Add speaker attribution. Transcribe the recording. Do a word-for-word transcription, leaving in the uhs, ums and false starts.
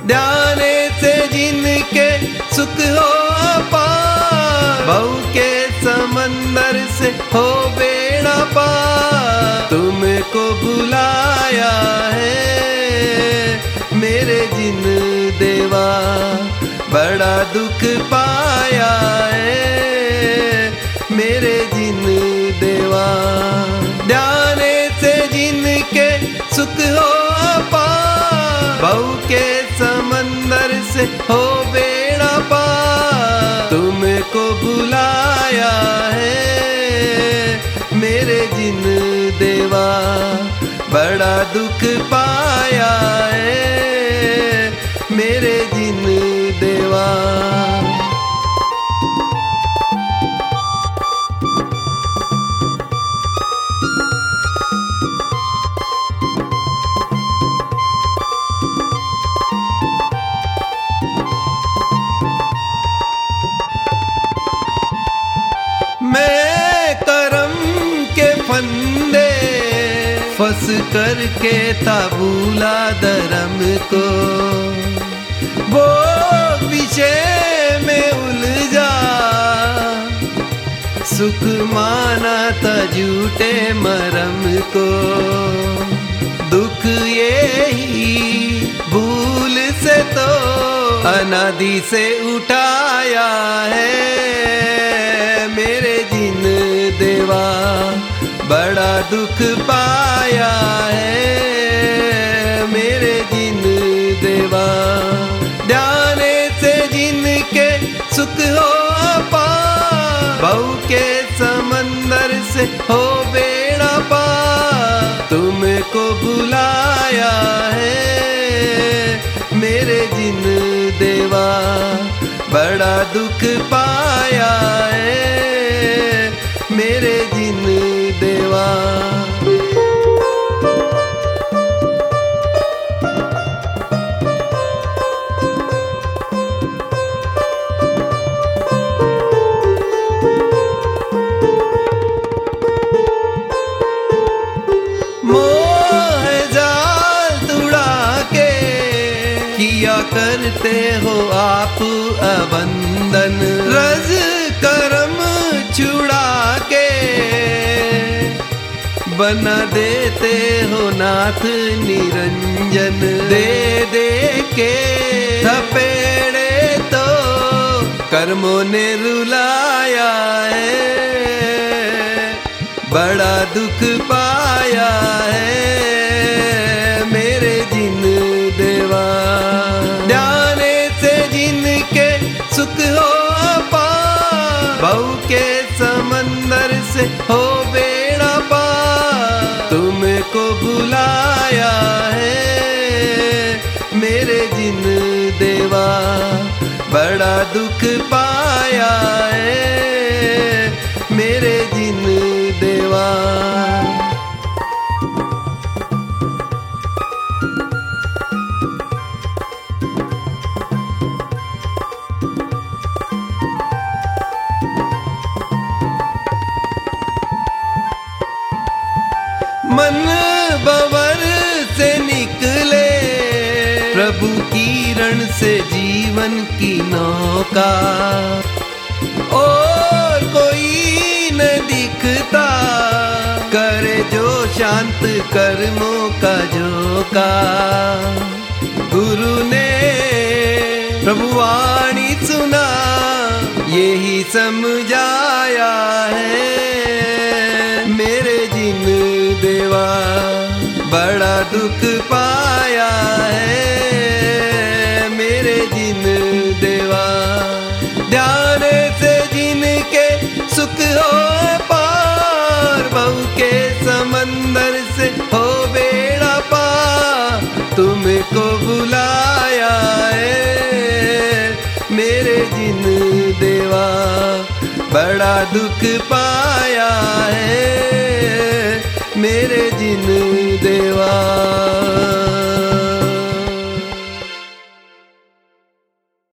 Speaker 1: ध्याने से जिनके सुख हो अपार, भव के समंदर से हो बेड़ा पार। तुमको बुलाया है मेरे जिन देवा, बड़ा दुख पाया है मेरे जिन देवा। ध्याने से जिनके सुख हो अपार, भव के समंदर से हो बेड़ा पार। तुमको बुलाया है मेरे जिन देवा, बड़ा दुख पाया है मेरे जिन देवा। मैं करम के फंदे फंस करके था भूला धर्म को, वो विषय में उलझा सुख माना था झूठे मरम को। दुख यही भूल से तो अनादि से उठाया है मेरे जिन देवा, बड़ा दुख पाया है मेरे जिन देवा। ध्याने से जिनके सुख हो अपार, भव के समंदर से हो बेड़ा पार। तुमको बुलाया है मेरे जिन देवा, बड़ा दुख पाया है मेरे जिन देवा। मोह जाल तुड़ा के किया करते हो आप अबंधन, रज करम छुड़ा के बना देते हो नाथ निरंजन। दे दे के थपेड़े तो कर्मों ने रुलाया है, बड़ा दुख पाया है मेरे जिन देवा। ध्याने से जिनके सुख हो अपार, भव के समंदर से हो बेड़ा पार। तुमको बुलाया है मेरे जिन देवा, बड़ा दुख पाया है मेरे जिन देवा। मन बवर से निकले प्रभु किरण से जीवन की नौका, और कोई न दिखता करे जो शांत कर्मों का झोंका। गुरु ने प्रभुवाणी सुना यही समझाया है मेरे जिन देवा, बड़ा दुख पाया है मेरे जिन देवा। ध्यान से जिनके सुख हो पार, भव के समंदर से हो बेड़ा पार। तुमको बुलाया है मेरे जिन देवा, बड़ा दुख पाया है मेरे जिन देवा।